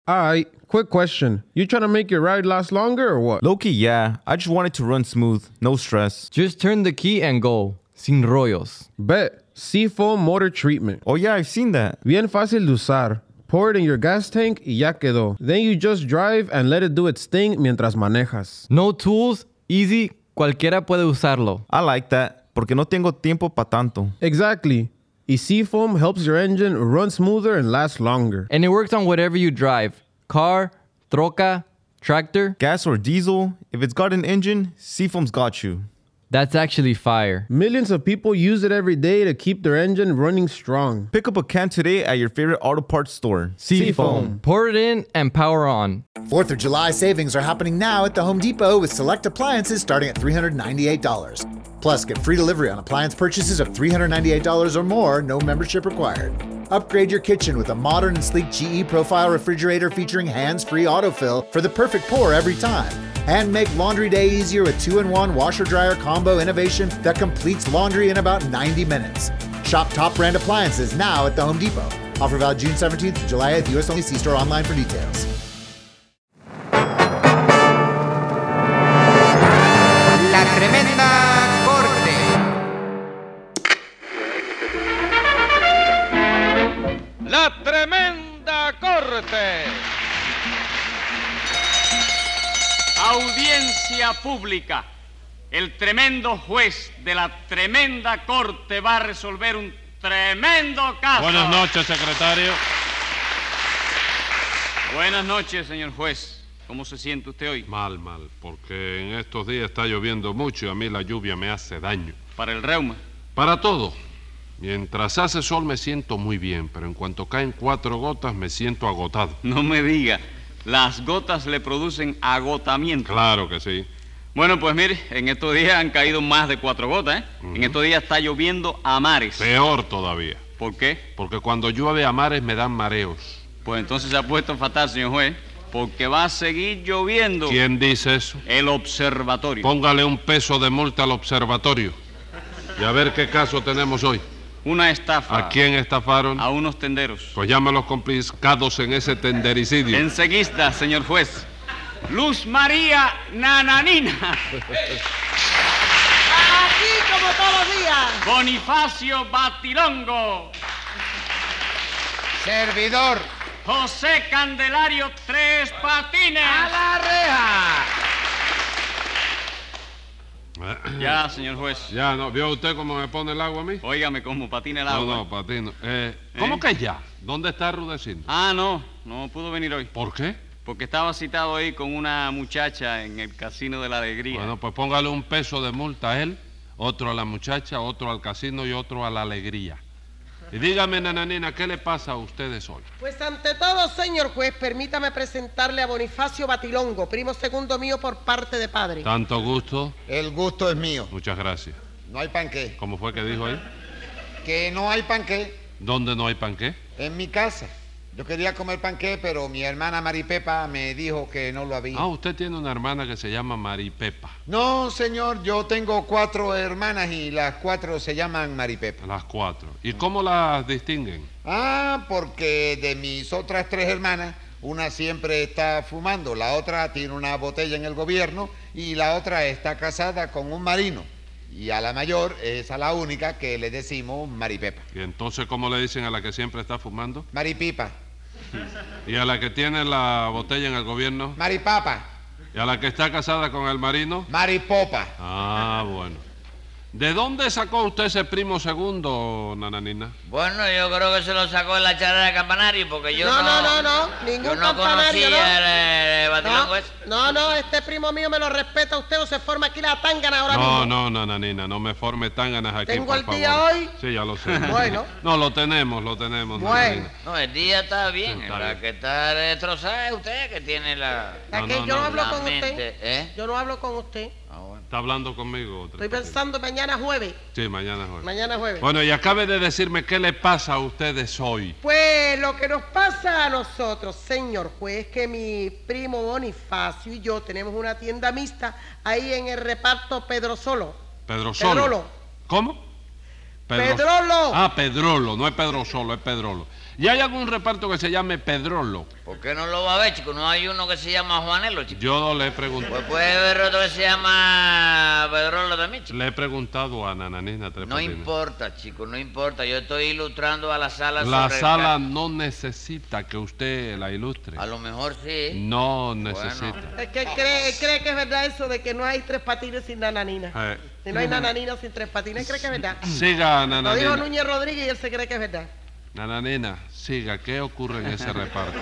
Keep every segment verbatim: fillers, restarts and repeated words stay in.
Alright, quick question. You trying to make your ride last longer or what? Low-key, yeah. I just want it to run smooth. No stress. Just turn the key and go. Sin rollos. Bet. Seafoam motor treatment. Oh, yeah, I've seen that. Bien fácil de usar. Pour it in your gas tank y ya quedó. Then you just drive and let it do its thing mientras manejas. No tools, easy, cualquiera puede usarlo. I like that, porque no tengo tiempo pa' tanto. Exactly. Y Seafoam helps your engine run smoother and last longer. And it works on whatever you drive. Car, troca, tractor. Gas or diesel, if it's got an engine, Seafoam's got you. That's actually fire. Millions of people use it every day to keep their engine running strong. Pick up a can today at your favorite auto parts store. Seafoam. Pour it in and power on. fourth of July savings are happening now at the Home Depot with select appliances starting at three hundred ninety-eight dollars. Plus, get free delivery on appliance purchases of three hundred ninety-eight dollars or more, no membership required. Upgrade your kitchen with a modern and sleek G E Profile refrigerator featuring hands-free autofill for the perfect pour every time. And make laundry day easier with two in one washer-dryer combo innovation that completes laundry in about ninety minutes. Shop top brand appliances now at the Home Depot. Offer valid June seventeenth to July eighth, U S only. See store online for details. La Tremenda Corte. La Tremenda Corte. Audiencia pública. El tremendo juez de la tremenda corte va a resolver un tremendo caso. Buenas noches, secretario. Buenas noches, señor juez. ¿Cómo se siente usted hoy? Mal, mal, porque en estos días está lloviendo mucho y a mí la lluvia me hace daño. ¿Para el reuma? Para todo. Mientras hace sol me siento muy bien, pero en cuanto caen cuatro gotas me siento agotado. No me diga. Las gotas le producen agotamiento. Claro que sí. Bueno, pues mire, en estos días han caído más de cuatro gotas, ¿eh? Uh-huh. En estos días está lloviendo a mares. Peor todavía. ¿Por qué? Porque cuando llueve a mares me dan mareos. Pues entonces se ha puesto fatal, señor juez, porque va a seguir lloviendo. ¿Quién dice eso? El observatorio. Póngale un peso de multa al observatorio. Y a ver qué caso tenemos hoy. Una estafa. ¿A quién estafaron? A unos tenderos. Pues llame a los complicados en ese tendericidio. Enseguida, señor juez. Luz María Nananina. Aquí como todos los días. Bonifacio Batilongo. Servidor. José Candelario Tres Patines. ¡A la reja! Ya, señor juez. Ya, ¿no? ¿Vio usted cómo me pone el agua a mí? Óigame cómo patina el agua. No, no, patino. Eh, ¿Cómo ¿Eh? que ya? ¿Dónde está Rudecindo? Ah, no, no pudo venir hoy. ¿Por qué? Porque estaba citado ahí con una muchacha en el Casino de la Alegría. Bueno, pues póngale un peso de multa a él, otro a la muchacha, otro al casino y otro a la alegría. Y dígame, nananina, ¿qué le pasa a ustedes hoy? Pues ante todo, señor juez, permítame presentarle a Bonifacio Batilongo, primo segundo mío por parte de padre. ¿Tanto gusto? El gusto es mío. Muchas gracias. ¿No hay panqué? ¿Cómo fue que dijo ahí? Que no hay panqué. ¿Dónde no hay panqué? En mi casa. Yo quería comer panqué, pero mi hermana Maripepa me dijo que no lo había. Ah, usted tiene una hermana que se llama Maripepa. No, señor, yo tengo cuatro hermanas y las cuatro se llaman Maripepa. Las cuatro. ¿Y cómo las distinguen? Ah, porque de mis otras tres hermanas, una siempre está fumando, la otra tiene una botella en el gobierno y la otra está casada con un marino. Y a la mayor es a la única que le decimos Maripepa. ¿Y entonces cómo le dicen a la que siempre está fumando? Maripipa. ¿Y a la que tiene la botella en el gobierno? Maripapa. ¿Y a la que está casada con el marino? Maripopa. Ah, bueno. ¿De dónde sacó usted ese primo segundo, nananina? Bueno, yo creo que se lo sacó en la charla de campanario, porque yo no... no... No, no, no, ningún yo no campanario, conocía ¿no? el, el batilongo no, ese. no, no, este primo mío me lo respeta usted o se forma aquí la tángana ahora no, mismo. No, no, nananina, no me forme tánganas aquí, ¿Tengo por el favor. día hoy? Sí, ya lo sé. Bueno. No, lo tenemos, lo tenemos, bueno. nananina. No, el día está bien, Sí, está la bien. que está destrozada es usted, que tiene la... ¿A No, qué? no, Yo no no, hablo la con mente, usted. ¿eh? Yo no hablo con usted. Ah, bueno. Está hablando conmigo. Estoy pensando mañana jueves. Sí, mañana jueves. Mañana jueves. Bueno, y acabe de decirme qué le pasa a ustedes hoy. Pues lo que nos pasa a nosotros, señor juez, es que mi primo Bonifacio y yo tenemos una tienda mixta ahí en el reparto Pedro Solo. Pedro Solo. Pedrolo. ¿Cómo? Pedrolo. Ah, Pedrolo, no es Pedro Solo, es Pedrolo. ¿Y hay algún reparto que se llame Pedrolo? ¿Por qué no lo va a ver, chico? No hay uno que se llama Juanelo, chico. Yo no le he preguntado. Pues puede haber otro que se llama Pedrolo también, chico. Le he preguntado a Nananina Tres No Patines. importa, chico, no importa. Yo estoy ilustrando a la sala La sobre el sala ca- no necesita que usted la ilustre. A lo mejor sí. No necesita. Es que él cree, él cree que es verdad eso de que no hay Tres Patines sin Nananina. Eh, Si no hay Nananina sin Tres Patines, cree que es verdad. Siga, Lo dijo Nananina. Núñez Rodríguez y él se cree que es verdad. Nananina, siga. ¿Qué ocurre en ese reparto?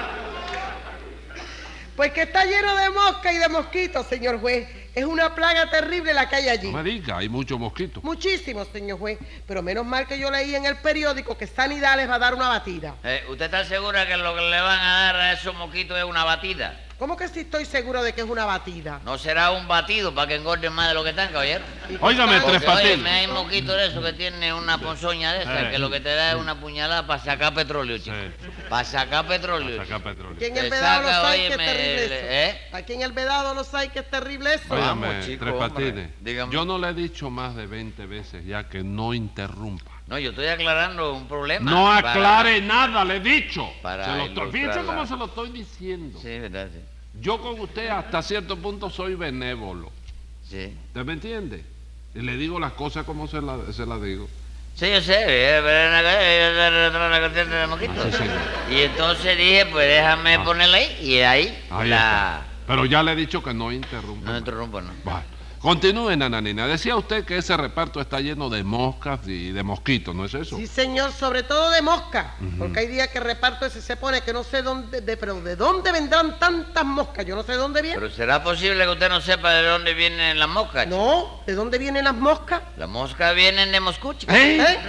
Pues que está lleno de moscas y de mosquitos, señor juez. Es una plaga terrible la que hay allí. No me diga, hay muchos mosquitos. Muchísimos, señor juez. Pero menos mal que yo leí en el periódico que Sanidad les va a dar una batida. Eh, ¿Usted está segura que lo que le van a dar a esos mosquitos es una batida? ¿Cómo que sí estoy seguro de que es una batida? ¿No será un batido para que engorden más de lo que están, caballero? Óigame, Porque, Tres Porque, oye, Patines. hay mosquitos de esos que tienen una ponzoña de esas, Eh. que lo que te da es una puñalada para sacar petróleo, chico. Sí. Para sacar petróleo. Saca petróleo. Aquí en el Te Vedado los saca, hay que es óyeme, terrible el- eso. ¿eh? Aquí en el Vedado los hay que es terrible eso. Oye, Óigame, Vamos, chico, Tres hombre. Patines. Dígame. Yo no le he dicho más de veinte veces ya que no interrumpa. No, yo estoy aclarando un problema. No para- aclare nada, le he dicho. para Se lo estoy- fíjense ilustrarla. cómo se lo estoy diciendo. Sí, verdad, sí. Yo con usted hasta cierto punto soy benévolo. Sí. ¿Usted me entiende? Y le digo las cosas como se las se las digo. Sí, yo sé, eh, pero en la- eh, la cuestión de los mosquitos. Ah, sí, señor. Y entonces dije, pues déjame Ah. ponerla ahí, y ahí, Ahí la... está. Pero ya le he dicho que no interrumpa. No interrumpo, ¿no? Bueno, continúe, Nananina. Decía usted que ese reparto está lleno de moscas y de mosquitos, ¿no es eso? Sí, señor, sobre todo de mosca. Porque hay días que el reparto ese se pone que no sé dónde, de, pero ¿de dónde vendrán tantas moscas? Yo no sé de dónde vienen. Pero ¿será posible que usted no sepa de dónde vienen las moscas, chico? No, ¿de dónde vienen las moscas? Las moscas vienen de Moscú, chico. ¿Eh? ¿Eh?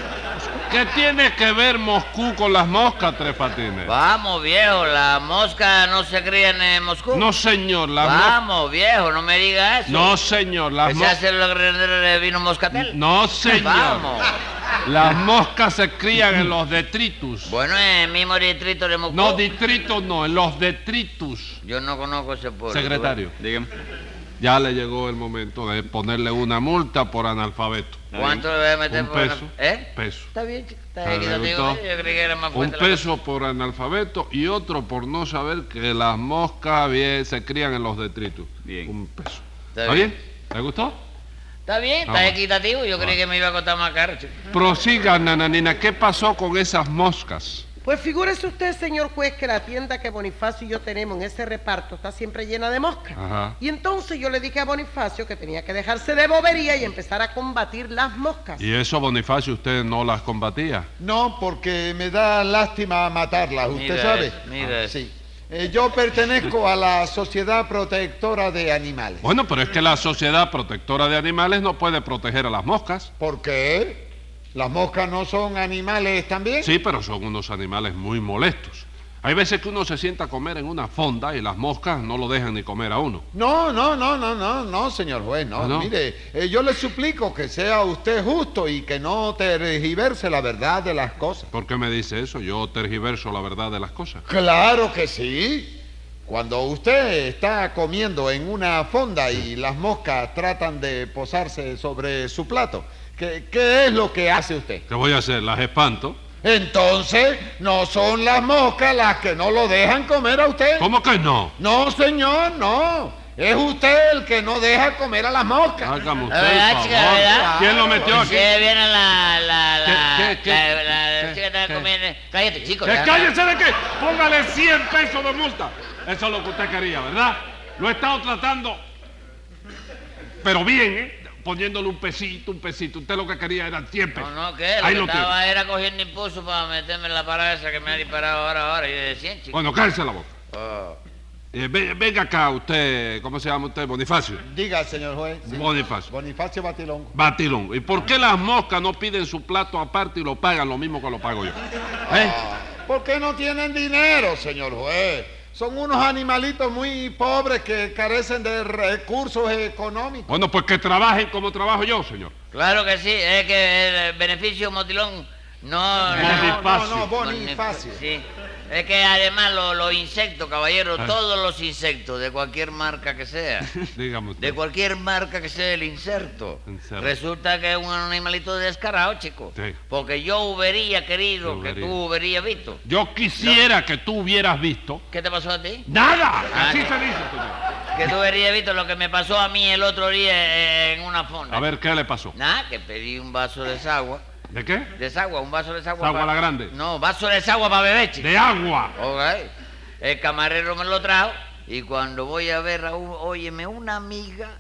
¿Qué tiene que ver Moscú con las moscas, Tres Patines? Vamos, viejo, las moscas no se crían en Moscú. No, señor, las moscas... Vamos, viejo, no me diga eso. No, señor, las Que se moscas... hace lo que de vino moscatel. No, señor. Vamos. Las moscas se crían en los detritus. Bueno, en el mismo distrito de Moscú. No, distritos no, en los detritus. Yo no conozco ese pueblo. Secretario, Dígame. ya le llegó el momento de ponerle una multa por analfabeto. ¿Cuánto le voy a meter Un por peso. una- ¿Eh? Peso. Está bien, chico. Está Ah, bien, ¿le yo digo, gustó? yo creí que era más Un fuerte la peso por analfabeto y otro por no saber que las moscas bien, se crían en los detritus. Bien. Un peso. Está ¿Está bien. bien? ¿Le gustó? Está bien, está Vamos. equitativo. Yo creí que me iba a costar más caro, chico. Prosiga, Nananina. ¿Qué pasó con esas moscas? Pues figúrese usted, señor juez, que la tienda que Bonifacio y yo tenemos en ese reparto está siempre llena de moscas. Ajá. Y entonces yo le dije a Bonifacio que tenía que dejarse de bobería y empezar a combatir las moscas. ¿Y eso, Bonifacio, usted no las combatía? No, porque me da lástima matarlas, ¿usted Mira sabe? eso, mira eso. Sí. Eh, yo pertenezco a la Sociedad Protectora de Animales. Bueno, pero es que la Sociedad Protectora de Animales no puede proteger a las moscas. ¿Por qué? ¿Las moscas no son animales también? Sí, pero son unos animales muy molestos. Hay veces que uno se sienta a comer en una fonda y las moscas no lo dejan ni comer a uno. No, no, no, no, no, no, señor juez, no. ¿Ah, no? Mire, eh, yo le suplico que sea usted justo y que no tergiverse la verdad de las cosas. ¿Por qué me dice eso? Yo tergiverso la verdad de las cosas. Claro que sí. Cuando usted está comiendo en una fonda y las moscas tratan de posarse sobre su plato, ¿qué, qué es lo que hace usted? ¿Qué voy a hacer? ¿Las espanto? Entonces, no son las moscas las que no lo dejan comer a usted. ¿Cómo que no? No, señor, no. Es usted el que no deja comer a las moscas. Hágame usted La verdad, el chica, la favor. verdad. ¿Quién lo metió aquí? Que viene la... la... la... ¿Qué, qué, la- qué? la- la ¿Qué, chica está qué? comiendo... Cállate, chico. ¿Que ya. cállese de qué? Póngale cien pesos de multa. Eso es lo que usted quería, ¿verdad? Lo he estado tratando, pero bien, ¿eh? Poniéndole un pesito, un pesito. Usted lo que quería eran cien pesos. No, no, ¿qué? Lo Ahí que lo tiene. estaba era cogiendo impulso para meterme en la parada esa que me ha disparado ahora, ahora. Y yo de cien, chico. Bueno, cállese la boca. Oh. Eh, ve- venga acá usted, ¿cómo se llama usted? Bonifacio. Diga, señor juez. sí. Bonifacio. Bonifacio Batilongo. Batilón. ¿Y por qué las moscas no piden su plato aparte y lo pagan lo mismo que lo pago yo? ¿Eh? ¿Por qué no tienen dinero, señor juez? Son unos animalitos muy pobres que carecen de recursos económicos. Bueno, pues que trabajen como trabajo yo, señor. Claro que sí, es que el beneficio motilón no... Bonifacio. No, no, Bonifacio. Sí. Es que además los, los insectos, caballero, Ah. todos los insectos, de cualquier marca que sea, Dígame usted. de cualquier marca que sea el inserto, Inserto. resulta que es un animalito descarado, chico. Sí. Porque yo hubiera querido Yo que hubiera. tú hubieras visto. Yo quisiera que tú hubieras visto. ¿Qué te pasó a ti? ¡Nada! Ah, Así ¿qué? se dice, señor. Que tú hubieras visto lo que me pasó a mí el otro día eh, en una fonda. A ver, ¿qué le pasó? Nada, que pedí un vaso de desagua. ¿De qué? Desagua, un vaso de desagua. ¿Desagua pa- la grande? No, vaso de desagua para beber, chico. ¡De agua! Ok. El camarero me lo trajo y cuando voy a ver a un, óyeme, una amiga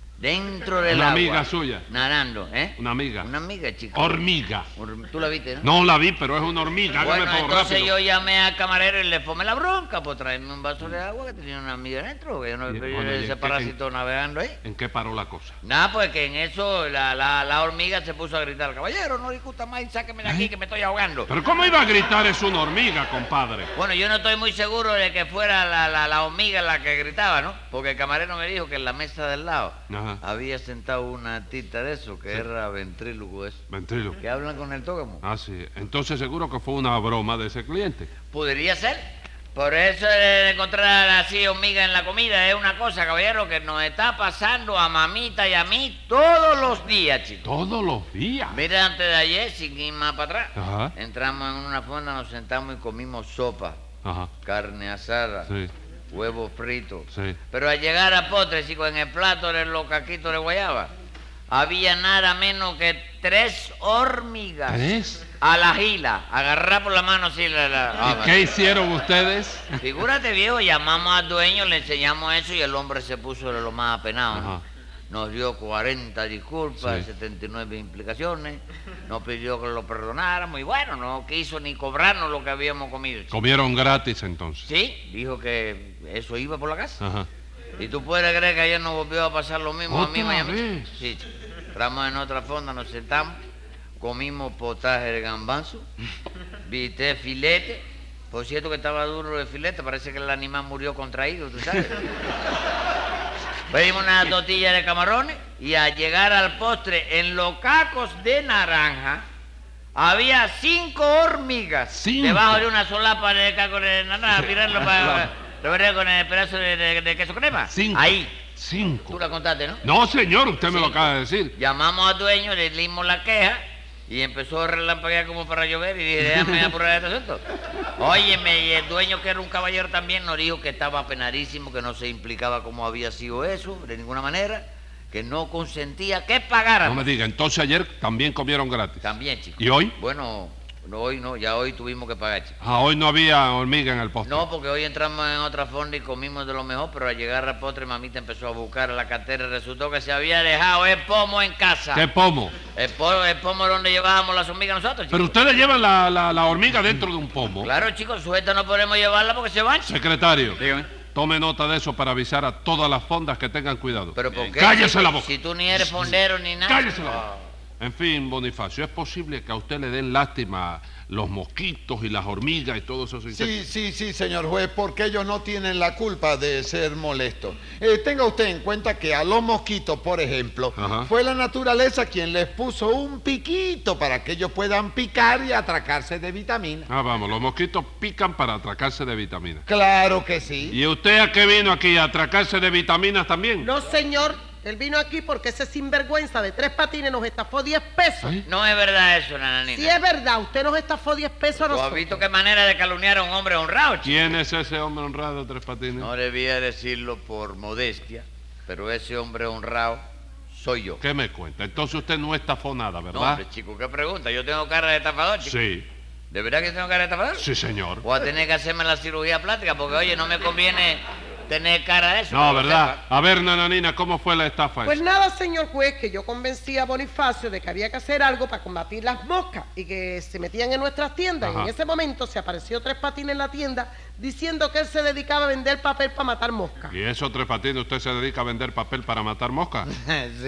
dentro del Una agua. amiga suya. Nadando, ¿eh? Una amiga. Una amiga, chico. Hormiga. Hor- ¿Tú la viste, no? No la vi, pero es una hormiga. Hágame Bueno, todo entonces rápido. yo llamé al camarero y le formé la bronca por traerme un vaso de agua que tenía una amiga dentro, que yo no Y- veía bueno, ¿y en ese qué- parásito navegando ahí. ¿En qué paró la cosa? Nada, pues que en eso la, la, la hormiga se puso a gritar, caballero, no discuta más y sáqueme de aquí que me estoy ahogando. ¿Pero cómo iba a gritar es una hormiga, compadre? Bueno, yo no estoy muy seguro de que fuera la, la, la hormiga la que gritaba, ¿no? Porque el camarero me dijo que en la mesa del lado Ajá. había sentado una tita de eso, que era ventrílogo eso. Ventrilo. Que hablan con el tógamo. Ah, sí. Entonces seguro que fue una broma de ese cliente. Podría ser. Por eso de encontrar así hormiga en la comida es una cosa, caballero, que nos está pasando a mamita y a mí todos los días, chicos. Todos los días. Mira, antes de ayer, sin ir más para atrás, Ajá. entramos en una fonda, nos sentamos y comimos sopa, Ajá. carne asada, Sí, huevos fritos. sí. Pero al llegar a postre, chicos, en el plato de los caquitos de guayaba, había nada menos que tres hormigas. ¿Tres? A la gila, agarrar por la mano así la... la- ah, ¿Y qué hicieron ustedes? Figúrate, viejo, llamamos al dueño, le enseñamos eso y el hombre se puso de lo más apenado, ¿no? Ajá. Nos dio cuarenta disculpas, Sí. setenta y nueve implicaciones, nos pidió que lo perdonáramos y bueno, no quiso ni cobrarnos lo que habíamos comido. chico. Comieron gratis entonces. Sí, dijo que eso iba por la casa. Ajá. ¿Y tú puedes creer que ayer nos volvió a pasar lo mismo a mí, ¿Otra Miami? vez? Sí, chico. Entramos en otra fonda, nos sentamos, comimos potaje de gambanzo, viste filete. Por cierto que estaba duro el filete, parece que el animal murió contraído, ¿tú sabes? Pedimos una tortilla de camarones y al llegar al postre, en los cacos de naranja, había cinco hormigas ¿Cinco? debajo de una solapa de caco de naranja, mirando para... ¿Lo veré con el pedazo de, de- de queso crema? Cinco. Ahí. Cinco. Tú la contaste, ¿no? No, señor, usted me lo Cinco. acaba de decir. Llamamos al dueño, le dimos la queja y empezó a relampaguear como para llover y dije, déjame apurar este asunto. Óyeme, y el dueño, que era un caballero también, nos dijo que estaba penadísimo, que no se implicaba cómo había sido eso, de ninguna manera, que no consentía que No pagáramos. me diga, entonces ayer también comieron gratis. También, chicos. ¿Y hoy? Bueno, no, hoy no, ya hoy tuvimos que pagar, chicos. Ah, hoy no había hormiga en el postre. No, porque hoy entramos en otra fonda y comimos de lo mejor, pero al llegar al postre, mamita empezó a buscar la cartera y resultó que se había dejado el pomo en casa. ¿Qué pomo? El, po- el pomo donde llevábamos las hormigas nosotros, chicos. Pero ustedes llevan la, la, la hormiga dentro de un pomo. Claro, chicos, suelta no podemos llevarla porque se mancha. Secretario, Dígame. tome nota de eso para avisar a todas las fondas que tengan cuidado. Pero ¿por qué? Cállese chico? la boca. Si tú ni eres fondero ni nada. Cállese la boca. En fin, Bonifacio, ¿es posible que a usted le den lástima los mosquitos y las hormigas y todos esos insectos? Sí, sí, sí, señor juez, porque ellos no tienen la culpa de ser molestos. Eh, tenga usted en cuenta que a los mosquitos, por ejemplo, Ajá. fue la naturaleza quien les puso un piquito para que ellos puedan picar y atracarse de vitamina. Ah, vamos, los mosquitos pican para atracarse de vitaminas. Claro que sí. ¿Y usted a qué vino aquí? ¿A atracarse de vitaminas también? No, señor. Él vino aquí porque ese sinvergüenza de tres patines nos estafó diez pesos. ¿Eh? No es verdad eso, nananina. Si es verdad, usted nos estafó diez pesos a ¿Tú has nosotros. visto qué manera de calumniar a un hombre honrado, chico? ¿Quién es ese hombre honrado, Tres Patines? No debía decirlo por modestia, pero ese hombre honrado soy yo. ¿Qué me cuenta? Entonces usted no estafó nada, No, ¿verdad? hombre, chico, ¿qué pregunta? Yo tengo cara de estafador, chico. Sí, ¿De verdad que tengo cara de estafador? sí, señor. Voy a tener que hacerme la cirugía plástica porque, oye, no me conviene tener cara de eso. No, que lo ¿verdad? sepa. A ver, nananina, ¿cómo fue la estafa Pues esa? nada, señor juez, que yo convencí a Bonifacio de que había que hacer algo para combatir las moscas y que se metían en nuestras tiendas. Y Ajá. en ese momento se apareció Tres Patines en la tienda diciendo que él se dedicaba a vender papel para matar moscas. ¿Y eso, Tres Patines, usted se dedica a vender papel para matar moscas? Sí.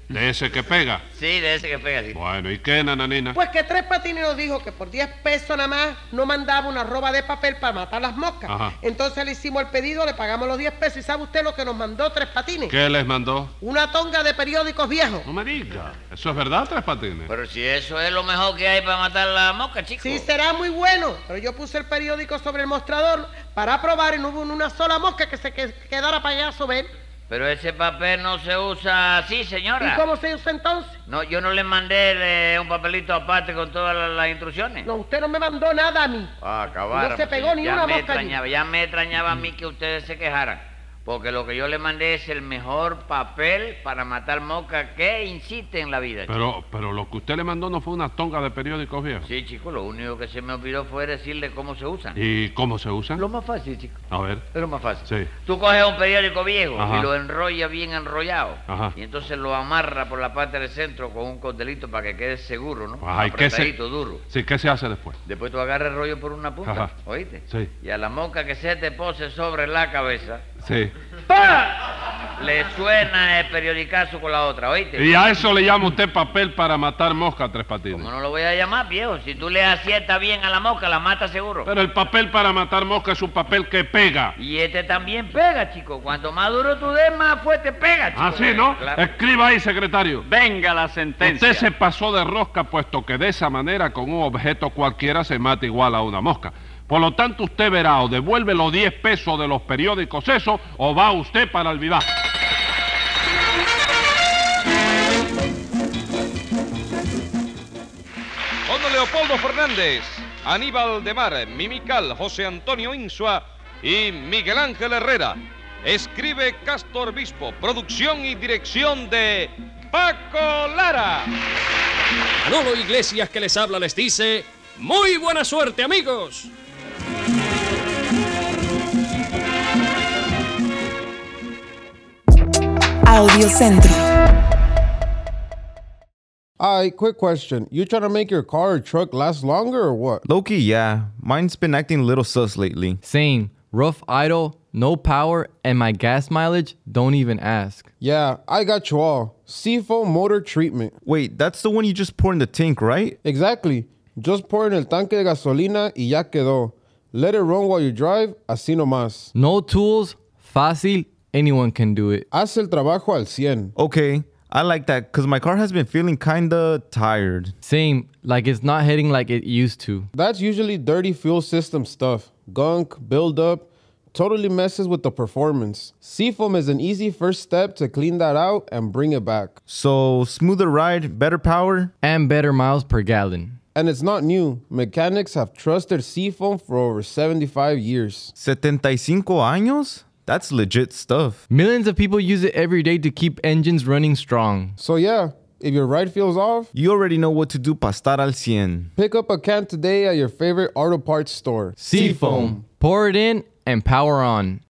¿De ese que pega? Sí, de ese que pega, sí. Bueno, ¿y qué, nananina? Pues que Tres Patines nos dijo que por diez pesos nada más no mandaba una roba de papel para matar las moscas. Ajá. Entonces le hicimos el pedido, le pagamos los diez pesos y ¿sabe usted lo que nos mandó Tres Patines? ¿Qué les mandó? Una tonga de periódicos viejos. No me diga. ¿Eso es verdad, Tres Patines? Pero si eso es lo mejor que hay para matar la mosca, chico. Sí, será muy bueno, pero yo puse el periódico sobre el mostrador para probar y no hubo una sola mosca que se que- quedara payaso ver. Pero ese papel no se usa así, señora. ¿Y cómo se usa entonces? No, yo no le mandé eh, un papelito aparte con todas las, las instrucciones. No, usted no me mandó nada a mí. Ah, acabar. No se pegó ni ya una me mosca allí. extrañaba, Ya me extrañaba a mí que ustedes se quejaran. Porque lo que yo le mandé es el mejor papel para matar moscas que insiste en la vida. chico. Pero, pero lo que usted le mandó no fue una tonga de periódicos viejos. Sí, chico, lo único que se me olvidó fue decirle cómo se usan. ¿Y cómo se usan? Lo más fácil, chico. A ver. Es lo más fácil. Sí. Tú coges un periódico viejo Ajá. y lo enrollas bien enrollado. Ajá. Y entonces lo amarras por la parte del centro con un cordelito para que quede seguro, ¿no? Ajá, ¿y qué se- Apretadito, duro. Sí, ¿qué se hace después? Después tú agarras el rollo por una punta, Ajá. ¿oíste? Sí. Y a la mosca que se te pose sobre la cabeza, Sí. ¡pah! Le suena el periodicazo con la otra, ¿oíste? ¿Y a eso le llama usted papel para matar mosca, Tres Patines? ¿Cómo no lo voy a llamar, viejo? Si tú le aciertas bien a la mosca, la mata seguro. Pero el papel para matar mosca es un papel que pega. Y este también pega, chico. Cuanto más duro tú des, más fuerte pega, chico. ¿Ah, sí, no? Claro. Escriba ahí, secretario. Venga la sentencia. Usted se pasó de rosca, puesto que de esa manera con un objeto cualquiera se mata igual a una mosca. Por lo tanto, usted verá o devuelve los diez pesos de los periódicos eso, o va usted para el vivac. Con Leopoldo Fernández, Aníbal de Mar, Mimical, José Antonio Insua y Miguel Ángel Herrera. Escribe Castor Bispo, producción y dirección de Paco Lara. Manolo Iglesias que les habla les dice, ¡muy buena suerte, amigos! Audiocentro. Alright, quick question. You trying to make your car or truck last longer or what? Low-key, yeah. Mine's been acting a little sus lately. Same. Rough idle, no power, and my gas mileage, don't even ask. Yeah, I got you all. Seafoam motor treatment. Wait, that's the one you just pour in the tank, right? Exactly. Just pour in el tanque de gasolina y ya quedó. Let it run while you drive, así nomás. No tools, fácil, anyone can do it. Haz el trabajo al cien. Okay, I like that, because my car has been feeling kinda tired. Same, like it's not hitting like it used to. That's usually dirty fuel system stuff. Gunk, buildup, totally messes with the performance. Seafoam is an easy first step to clean that out and bring it back. So, smoother ride, better power? And better miles per gallon. And it's not new. Mechanics have trusted Seafoam for over seventy-five years. setenta y cinco años? That's legit stuff. Millions of people use it every day to keep engines running strong. So yeah, if your ride feels off, You already know what to do para estar al cien. pick up a can today at your favorite auto parts store. Seafoam. Pour it in and power on.